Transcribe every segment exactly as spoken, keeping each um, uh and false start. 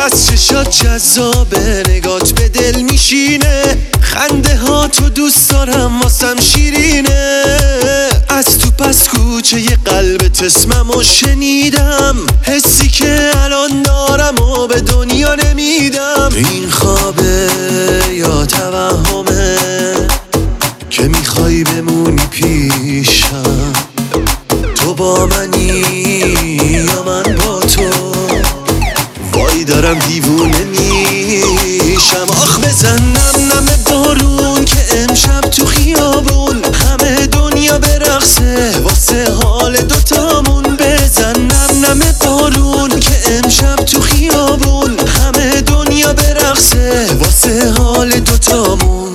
بس چشات جذابه، نگات به دل میشینه، خنده ها تو دوست دارم واسم شیرینه. از تو پس کوچه ی قلبت اسممو شنیدم، حسی که الان دارم و به دنیا نمیدم. این خوابه یا توهمه که میخوای بمونی پیشم؟ تو با منی یا من با تو؟ وای دارم دیوونه میشم. آخ بزنم نم بارون که امشب تو خیابون همه دنیا برقصه واسه حال دوتامون. بزنم نم بارون که امشب تو خیابون همه دنیا برقصه واسه حال دوتامون.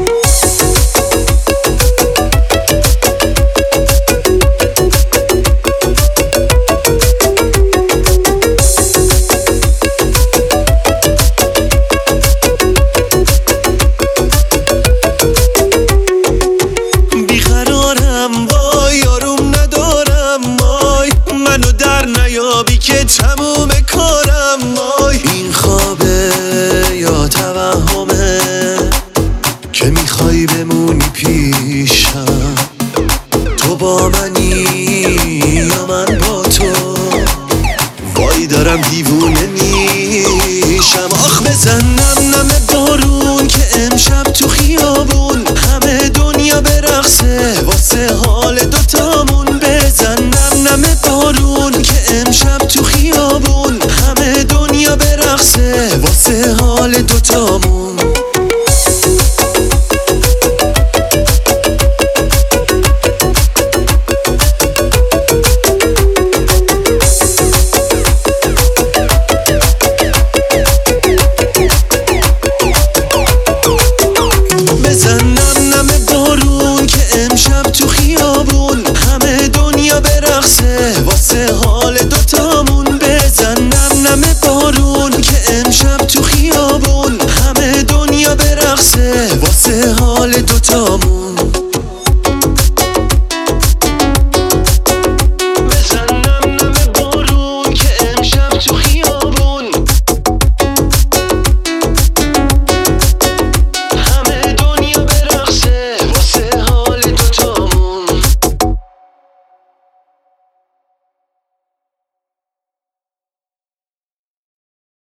منو در نیابی که تموم کارم. وای این خوابه یا توهمه که میخوای بمونی پیشم؟ تو با منی یا من با تو؟ وای دارم دیوونه میشم. آخ بزنم نم بارون که امشب تو خیابون همه دنیا برقصه واسه حال دوتامون. بزنم نم بارون که امشب تو خیابون همه دنیا برقصه واسه حال دوتامون.